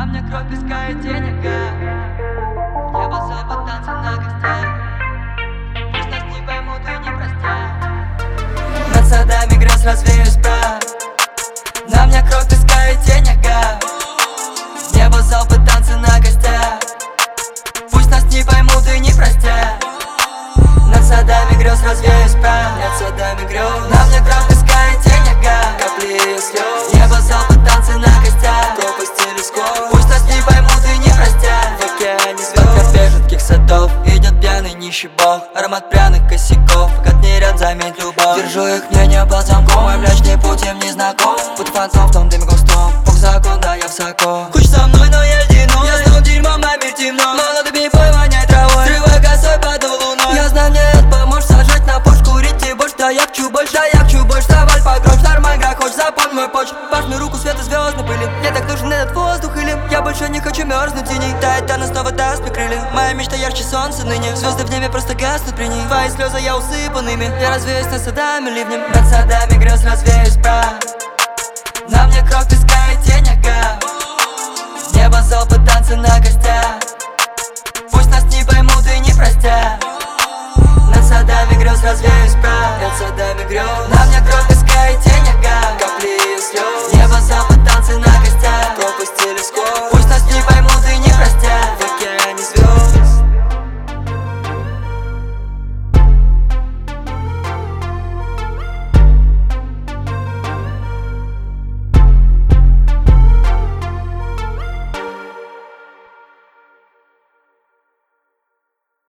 На мне кровь, песка и денег, небо, запад, танцы на гостях. Пусть нас не поймут и не простят. Над садами грез развеюсь прах. На мне кровь, песка и денег, небо, залпы, танцы на гостях. Пусть нас не поймут и не простят. Над садами грез развеюсь прах. Над садами грез. На мне кровь, песка и денег, капли и слез. Небо, залпы, танцы на гостях. Пропасть телескоп. Пусть нас не поймут и не простят. В океане звезд. Под тропе жутких садов идет пьяный нищий бог. Аромат пряных косяков, катный ряд, заметь любовь. Держу их мнение под замком. Мой млечный путь им не знаком. Путь фантом в том дыме густом. Бог закон, да я высоко. Хочешь со мной, но я ледяной. Я знал дерьмом, а мир темно. Молодыми бой воняет травой. Срывай косой под луной. Я знаю, мне это поможет сажать на пош. Курить и больше, да я хочу больше. Да я хочу больше, давай погромче. Нормально, игра, хочешь, запомни мой почерк. Важную руку света звезд на пыли. Мне так нужен этот воздух или я больше не хочу мерзнуть в тени. Тает, она снова даст мне крылья. Моя мечта ярче солнца ныне. Звезды в небе просто гаснут при ней. Твои слезы я усыпанными. Я развеюсь над садами ливнем. Над садами грез развеюсь прах. На мне кровь, песка и денег, небо, залпы, танцы на гостях. Пусть нас не поймут и не простят. Над садами грез развеюсь прах. Над садами грез. На мне кровь, песка и денег, капли и слез. Небо, залпы, танцы на гостях. Пропасть телескоп.